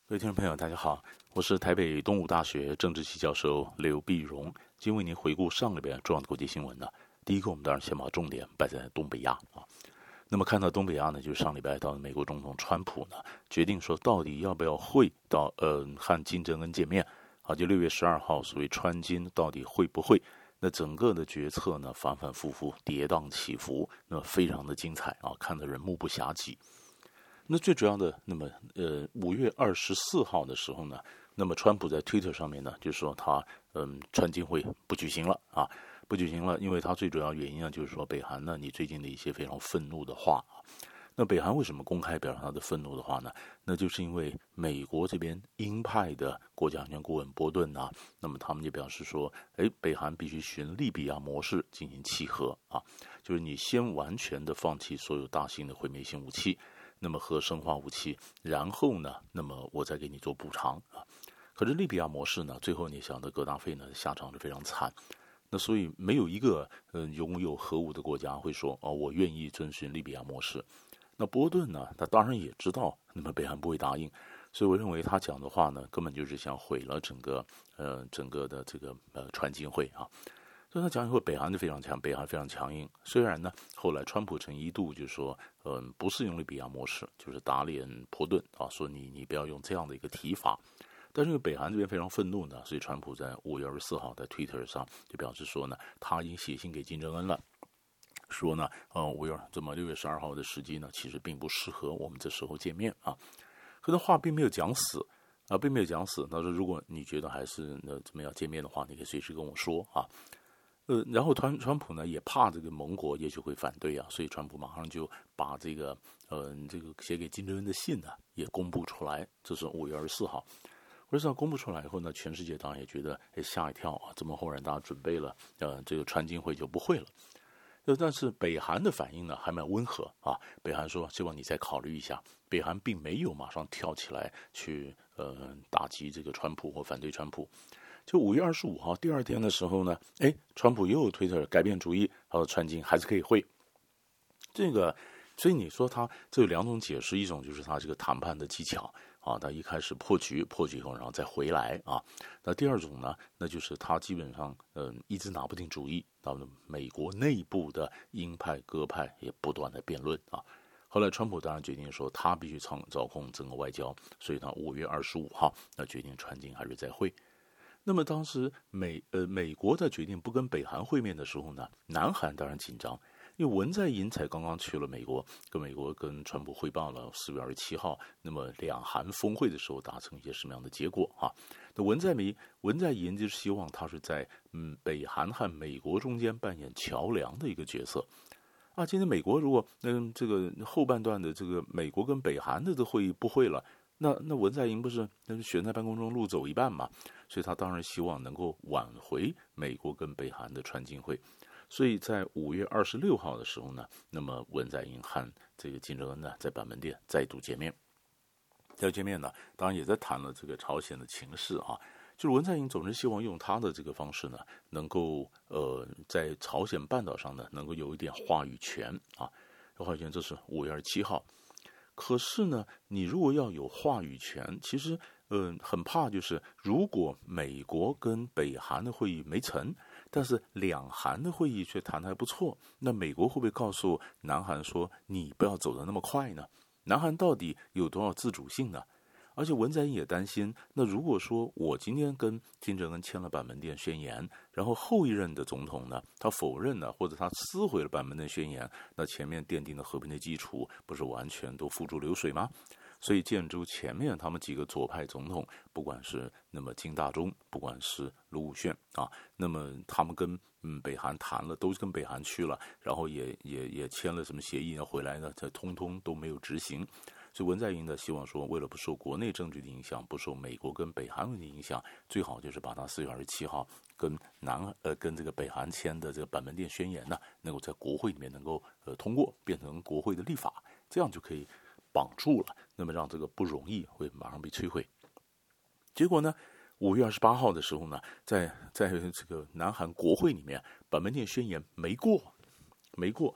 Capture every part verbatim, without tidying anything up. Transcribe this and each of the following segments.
各位听众朋友，大家好，我是台北东吴大学政治系教授刘必荣，今天为您回顾上礼拜重要的国际新闻呢。第一个，我们当然先把重点摆在东北亚啊。那么看到东北亚呢，就是上礼拜到美国总统川普呢，决定说到底要不要会到呃和金正恩见面啊？就六月十二号，所谓川金到底会不会？那整个的决策呢，反反复复，跌宕起伏，那么非常的精彩啊，看得人目不暇接。那最主要的，那么呃，五月二十四号的时候呢，那么川普在 Twitter 上面呢，就说他嗯，川金会不举行了啊，不举行了，因为他最主要原因呢，就是说北韩呢，你最近的一些非常愤怒的话啊。那北韩为什么公开表达他的愤怒的话呢？那就是因为美国这边鹰派的国家安全顾问波顿啊，那么他们就表示说，哎，北韩必须循利比亚模式进行契合啊，就是你先完全的放弃所有大型的毁灭性武器。那么核生化武器，然后呢，那么我再给你做补偿啊。可是利比亚模式呢，最后你想的格达费呢下场是非常惨。那所以没有一个呃拥有核武的国家会说哦，我愿意遵循利比亚模式。那波顿呢，他当然也知道，那么北韩不会答应，所以我认为他讲的话呢，根本就是想毁了整个呃整个的这个呃川金会啊。所以他讲以后，北韩就非常强，北韩非常强硬。虽然呢，后来川普曾一度就说，嗯，不是用利比亚模式，就是打脸波顿啊，说你你不要用这样的一个提法。但是因为北韩这边非常愤怒呢，所以川普在五月二十四号在 Twitter 上就表示说呢，他已经写信给金正恩了，说呢，呃，五月这么六月十二号的时机呢，其实并不适合我们这时候见面啊。可能话并没有讲死啊，并没有讲死。他说，如果你觉得还是呃怎么样见面的话，你可以随时跟我说啊。呃，然后川川普呢也怕这个盟国也许会反对啊，所以川普马上就把这个呃这个写给金正恩的信呢也公布出来，这是五月二十四号。五月二十四号公布出来以后呢，全世界当然也觉得哎吓一跳啊，这么忽然大家准备了，呃，这个川金会就不会了。呃，但是北韩的反应呢还蛮温和啊，北韩说希望你再考虑一下，北韩并没有马上跳起来去呃打击这个川普或反对川普。就五月二十五号第二天的时候呢，哎，川普又推特改变主意，他说川金还是可以会。这个，所以你说他这有两种解释，一种就是他这个谈判的技巧啊，他一开始破局，破局以后然后再回来啊。那第二种呢，那就是他基本上嗯、呃、一直拿不定主意，到了美国内部的鹰派鸽派也不断的辩论啊。后来川普当然决定说他必须操掌控整个外交，所以他五月二十五号那决定川金还是再会。那么当时美呃美国在决定不跟北韩会面的时候呢，南韩当然紧张，因为文在寅才刚刚去了美国，跟美国跟川普汇报了四月二十七号，那么两韩峰会的时候达成一些什么样的结果啊？那文在寅文在寅就是希望他是在嗯北韩和美国中间扮演桥梁的一个角色。啊，今天美国如果嗯这个后半段的这个美国跟北韩的这会议不会了。那那文在寅不是那是悬在半空中路走一半嘛，所以他当然希望能够挽回美国跟北韩的川金会，所以在五月二十六号的时候呢，那么文在寅和这个金正恩呢在板门店再度见面，再见面呢，当然也在谈了这个朝鲜的情势啊，就是文在寅总是希望用他的这个方式呢，能够呃在朝鲜半岛上呢能够有一点话语权啊，话语权这是五月二十七号。可是呢，你如果要有话语权，其实，嗯、呃，很怕就是，如果美国跟北韩的会议没成，但是两韩的会议却谈得还不错，那美国会不会告诉南韩说，你不要走得那么快呢？南韩到底有多少自主性呢？而且文在寅也担心，那如果说我今天跟金正恩签了板门店宣言，然后后一任的总统呢，他否认了或者他撕毁了板门店宣言，那前面奠定的和平的基础不是完全都付诸流水吗？所以建筑前面他们几个左派总统，不管是那么金大中，不管是卢武铉啊，那么他们跟嗯北韩谈了，都是跟北韩去了，然后也也也签了什么协议呢？回来呢，这通通都没有执行。所以文在寅呢，希望说，为了不受国内政治的影响，不受美国跟北韩的影响，最好就是把他四月二十七号跟南呃跟这个北韩签的这个板门店宣言呢，能够在国会里面能够呃通过，变成国会的立法，这样就可以绑住了，那么让这个不容易会马上被摧毁。结果呢，五月二十八号的时候呢，在在这个南韩国会里面，板门店宣言没过，没过。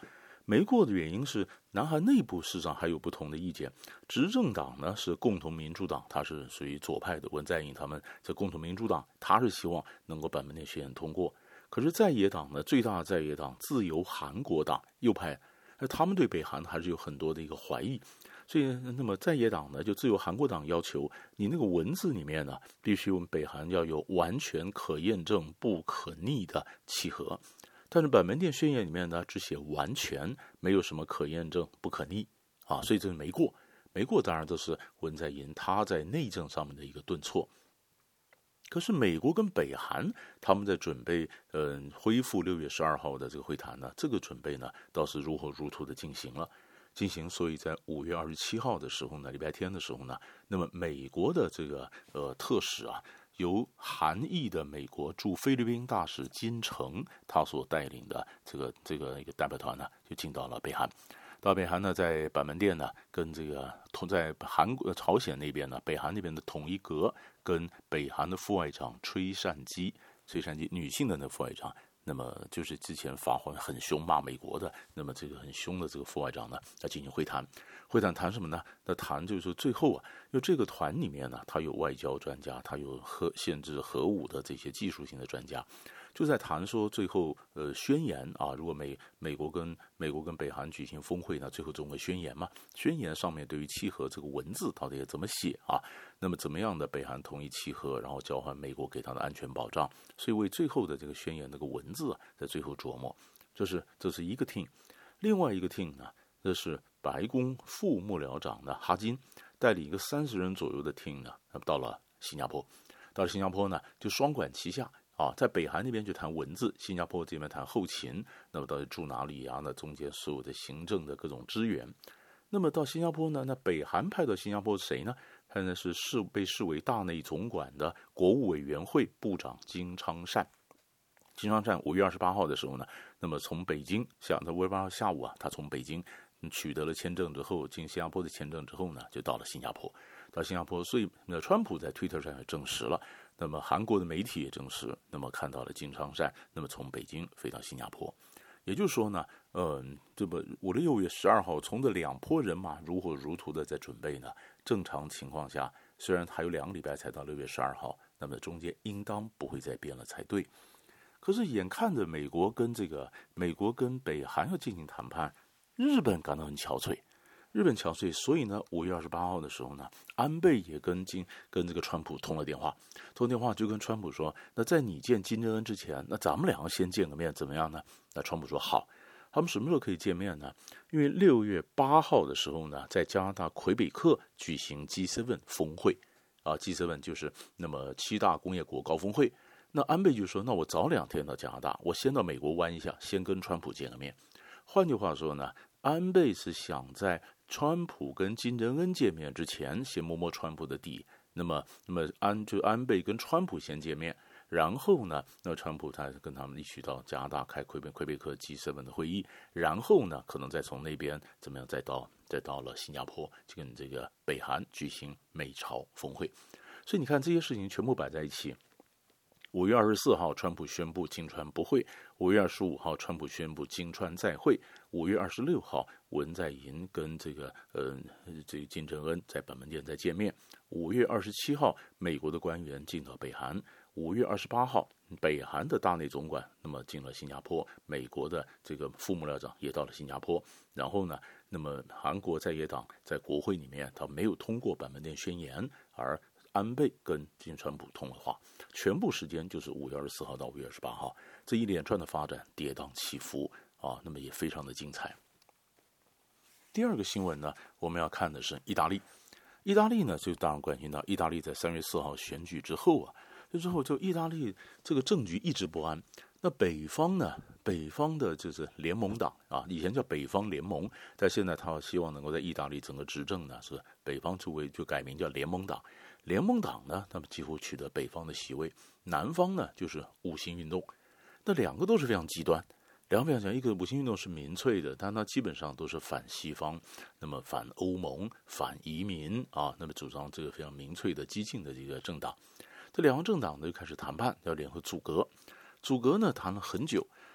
没过的原因是南韩内部事实上还有不同的意见。执政党呢是共同民主党，它是属于左派的，文在寅他们这共同民主党，他是希望能够把本念宣言通过。可是在野党呢，最大的在野党自由韩国党右派，他们对北韩还是有很多的一个怀疑。所以，那么在野党呢，就自由韩国党要求你那个文字里面呢，必须我们北韩要有完全可验证、不可逆的契合。但是板门店宣言里面呢，只写完全，没有什么可验证、不可逆啊，所以这是没过。没过当然都是文在寅他在内政上面的一个顿挫。可是美国跟北韩他们在准备，嗯、呃，恢复六月十二号的这个会谈呢，这个准备呢倒是如火如荼的进行了。进行，所以在五月二十七号的时候呢，礼拜天的时候呢，那么美国的这个呃特使啊，由韩裔的美国驻菲律宾大使金城他所带领的这个这个一个代表团呢，就进到了北韩。到北韩呢，在板门店呢，跟这个同在韩国朝鲜那边呢，北韩那边的统一阁跟北韩的副外长崔善基，崔善基女性的那副外长。那么就是之前发话很凶骂美国的，那么这个很凶的这个副外长呢，来进行会谈。会谈谈什么呢？那谈就是说最后啊，因为这个团里面呢，他有外交专家，他有核限制核武的这些技术性的专家，就在谈说最后呃宣言啊，如果美美国跟美国跟北韩举行峰会呢，最后总个宣言嘛，宣言上面对于契合这个文字到底怎么写啊？那么怎么样的北韩同意契合，然后交换美国给他的安全保障？所以为最后的这个宣言那个文字啊，在最后琢磨，这是这是一个 team， 另外一个 team 呢，这是白宫副幕僚长的哈金带领一个三十人左右的 team 呢，到了新加坡，到了新加坡呢，就双管齐下。啊，在北韩那边就谈文字，新加坡这边谈后勤，那么到底住哪里啊？那中间所有的行政的各种支援。那么到新加坡呢，那北韩派到新加坡是谁呢？他呢是视被视为大内总管的国务委员会部长金昌善。金昌善五月二十八号的时候呢，那么从北京下，在五月八号下午啊，他从北京取得了签证之后，进新加坡的签证之后呢，就到了新加坡。到新加坡，所以那川普在 Twitter 上也证实了。那么韩国的媒体也证实，那么看到了金昌善，那么从北京飞到新加坡，也就是说呢，呃，这么五六月十二号，从这两拨人马如火如荼的在准备呢，正常情况下，虽然还有两个礼拜才到六月十二号，那么中间应当不会再变了才对。可是眼看着美国跟这个美国跟北韩要进行谈判，日本感到很憔悴。日本憔悴，所以呢，五月二十八号的时候呢，安倍也跟金跟这个川普通了电话，通电话就跟川普说，那在你见金正恩之前，那咱们两个先见个面怎么样呢？那川普说好，他们什么时候可以见面呢？因为六月八号的时候呢，在加拿大魁北克举行 G 七 峰会，啊 ，G 七 就是那么七大工业国高峰会。那安倍就说，那我早两天到加拿大，我先到美国湾一下，先跟川普见个面。换句话说呢，安倍是想在川普跟金正恩见面之前，先摸摸川普的底。那么，那么安就安倍跟川普先见面，然后呢，那川普他跟他们一起到加拿大开魁北魁北克 G 七 的会议，然后呢，可能再从那边怎么样，再到再到了新加坡，就跟这个北韩举行美朝峰会。所以你看这些事情全部摆在一起。五月二十四号，川普宣布金川不会；五月二十五号，川普宣布金川再会；五月二十六号，文在寅跟这个呃这个金正恩在板门店再见面；五月二十七号，美国的官员进到北韩；五月二十八号，北韩的大内总管那么进了新加坡，美国的这个副幕僚长也到了新加坡。然后呢，那么韩国在野党在国会里面他没有通过板门店宣言，而安倍跟金川普通了话，全部时间就是五月二十四号到五月二十八号，这一连串的发展跌宕起伏啊，那么也非常的精彩。第二个新闻呢，我们要看的是意大利。意大利呢，就当然关心到意大利在三月四号选举之后啊，这之后就意大利这个政局一直不安。那北方呢，北方的就是联盟党啊，以前叫北方联盟，但现在他希望能够在意大利整个执政呢，是北方就为就改名叫联盟党。联盟党呢，他们几乎取得北方的席位，南方呢就是五星运动，那两个都是非常极端。两个非常讲，一个五星运动是民粹的，但它基本上都是反西方，那么反欧盟、反移民啊，那么主张这个非常民粹的激进的这个政党。这两个政党呢就开始谈判，要联合组阁。组阁呢谈了很久，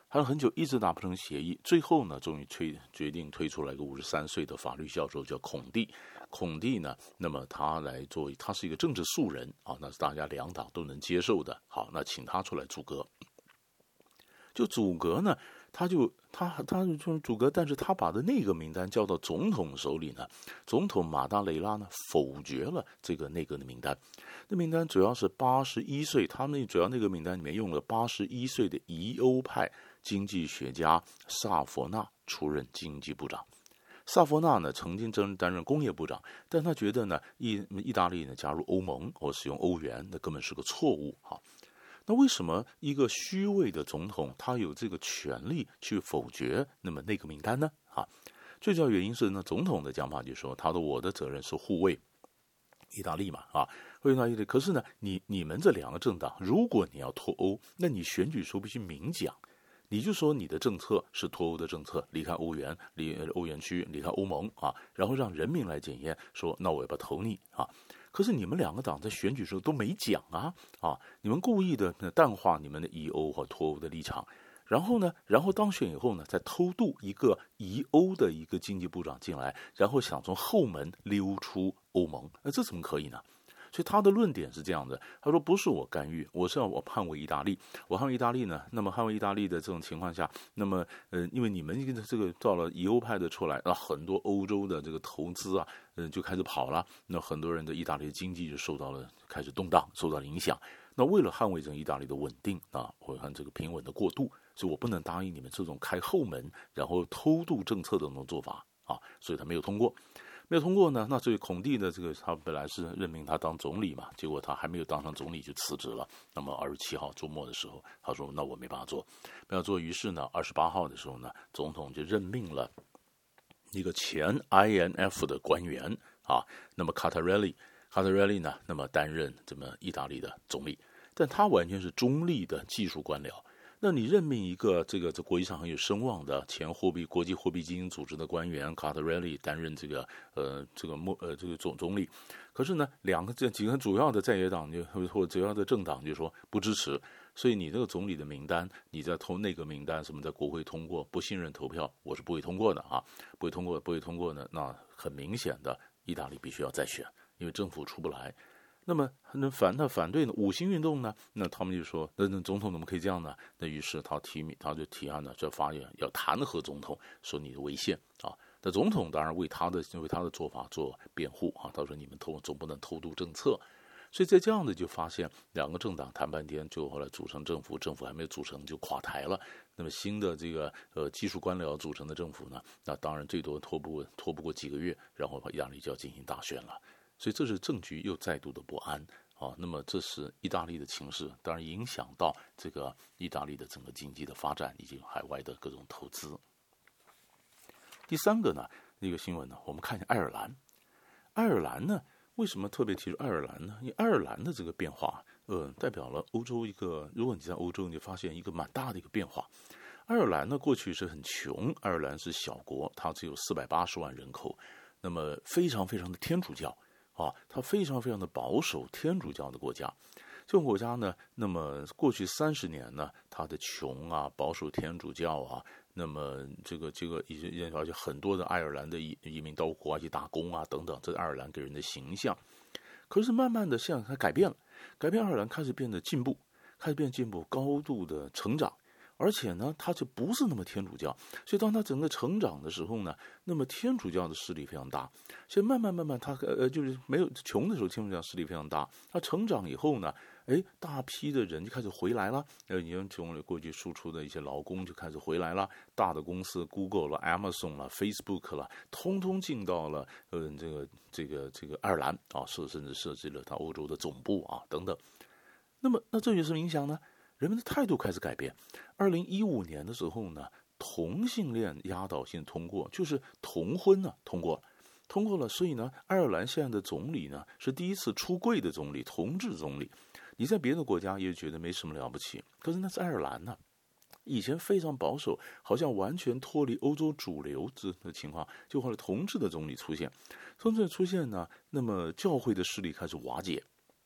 谈了很久，一直达不成协议，最后呢，终于推决定推出来一个五十三岁的法律教授叫孔蒂。孔蒂呢，那么他来做，他是一个政治素人啊，那是大家两党都能接受的。好，那请他出来组阁。就组阁呢，他就他他就是组阁，但是他把的那个名单交到总统手里呢，总统马达雷拉呢否决了这个内阁的名单。那名单主要是八十一岁，他们主要那个名单里面用了八十一岁的疑欧派经济学家萨佛纳出任经济部长。萨佛纳呢曾经担任工业部长，但他觉得呢意意大利呢加入欧盟或使用欧元，那根本是个错误哈。那为什么一个虚位的总统他有这个权利去否决那么那个名单呢？啊，最主要原因是呢，总统的讲法就是说，他的我的责任是护卫意大利嘛，啊，护卫意大利。可是呢，你你们这两个政党，如果你要脱欧，那你选举时候必须明讲，你就说你的政策是脱欧的政策，离开欧元，离欧元区，离开欧盟啊，然后让人民来检验，说那我要不要投你啊？可是你们两个党在选举时候都没讲啊啊！你们故意的淡化你们的疑欧和脱欧的立场，然后呢，然后当选以后呢，再偷渡一个疑欧的一个经济部长进来，然后想从后门溜出欧盟，那这怎么可以呢？所以他的论点是这样的，他说不是我干预，我是要我捍卫意大利，我捍卫意大利呢，那么捍卫意大利的这种情况下，那么呃，因为你们这个到了疑欧派的出来，那很多欧洲的这个投资啊，嗯、呃，就开始跑了，那很多人的意大利的经济就受到了开始动荡，受到了影响。那为了捍卫这个意大利的稳定啊，或者看这个平稳的过渡，所以我不能答应你们这种开后门然后偷渡政策的那种做法啊，所以他没有通过。没有通过呢，那所以孔蒂的这个他本来是任命他当总理嘛，结果他还没有当上总理就辞职了。那么二十七号周末的时候，他说那我没办法做，没办法做。于是呢，二十八号的时候呢，总统就任命了一个前 I M F 的官员啊，那么卡塔瑞利，卡塔瑞利呢，那么担任这么意大利的总理，但他完全是中立的技术官僚。那你任命一个这个在国际上很有声望的前货币国际货币基金组织的官员卡塔瑞利担任这个呃这个呃这个总总理，可是呢，两个这几个主要的在野党就或者主要的政党就说不支持，所以你这个总理的名单，你在投那个名单什么在国会通过不信任投票，我是不会通过的啊，不会通过不会通过呢，那很明显的意大利必须要再选，因为政府出不来。那么那反他反对呢？五星运动呢？那他们就说，那那总统怎么可以这样呢？那于是他提名，他就提案呢，就发言要弹劾总统，说你的违宪啊。那总统当然为他的为他的做法做辩护啊，他说你们偷总不能偷渡政策。所以在这样的就发现两个政党谈半天，就后来组成政府，政府还没有组成就垮台了。那么新的这个呃技术官僚组成的政府呢，那当然最多拖不过拖不过几个月，然后意大利就要进行大选了。所以这是政局又再度的不安啊。那么这是意大利的情势，当然影响到这个意大利的整个经济的发展以及海外的各种投资。第三个呢，一个新闻呢，我们看一下爱尔兰。爱尔兰呢，为什么特别提出爱尔兰呢？因为爱尔兰的这个变化，呃，代表了欧洲一个，如果你在欧洲，你发现一个蛮大的一个变化。爱尔兰呢，过去是很穷，爱尔兰是小国，它只有四百八十万人口，那么非常非常的天主教。啊，它非常非常的保守天主教的国家，这种国家呢，那么过去三十年呢，它的穷啊，保守天主教啊，那么这个这个以及而且很多的爱尔兰的移移民到国外去打工啊等等，这是爱尔兰给人的形象。可是慢慢的，现在它改变了，改变爱尔兰开始变得进步，开始变进步，高度的成长。而且呢，它就不是那么天主教，所以当它整个成长的时候呢，那么天主教的势力非常大。所以慢慢慢慢，它呃就是没有穷的时候，天主教势力非常大。它成长以后呢，哎，大批的人就开始回来了。呃，你看从过去输出的一些劳工就开始回来了，大的公司 Google 了、Amazon 了、Facebook 了，通通进到了呃这个这个这个爱尔兰啊，甚甚至设置了它欧洲的总部啊等等。那么，那这有什么影响呢？人们的态度开始改变。二零一五年的时候呢，同性恋压倒性通过，就是同婚呢通过，通过了。所以呢，爱尔兰现在的总理呢是第一次出柜的总理，同志总理。你在别的国家也觉得没什么了不起，可是那是爱尔兰呢，以前非常保守，好像完全脱离欧洲主流的情况，就后来同志的总理出现，同志出现呢，那么教会的势力开始瓦解。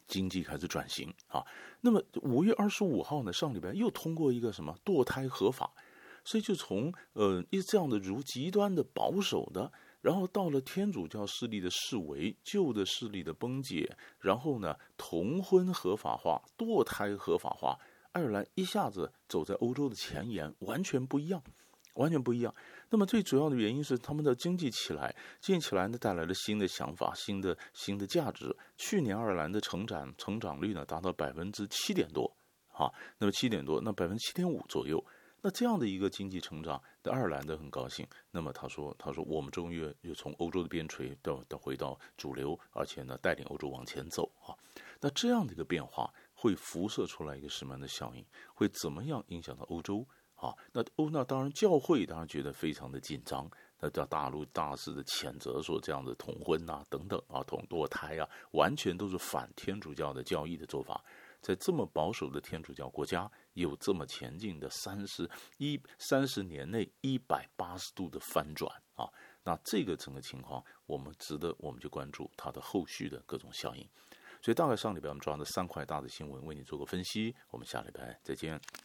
经济开始转型啊。那么五月二十五号呢，上礼拜又通过一个什么堕胎合法，所以就从呃一这样的如极端的保守的，然后到了天主教势力的式微，旧的势力的崩解，然后呢同婚合法化，堕胎合法化，爱尔兰一下子走在欧洲的前沿，完全不一样。完全不一样。那么最主要的原因是他们的经济起来，经济起来呢带来了新的想法、新的新的价值。去年爱尔兰的成长成长率呢达到百分之七点多，啊，那么七点多，那百分之七点五左右。那这样的一个经济成长，爱尔兰的很高兴。那么他说，他说我们终于又从欧洲的边陲到到回到主流，而且呢带领欧洲往前走啊。那这样的一个变化会辐射出来一个什么样的效应？会怎么样影响到欧洲？啊，那欧那当然教会当然觉得非常的紧张，那叫大陆大肆的谴责说这样的同婚啊等等啊同堕胎啊，完全都是反天主教的教义的做法。在这么保守的天主教国家，有这么前进的三十一三十年内一百八十度的翻转啊，那这个整个情况，我们值得我们去关注它的后续的各种效应。所以大概上礼拜我们抓的三块大的新闻为你做个分析，我们下礼拜再见。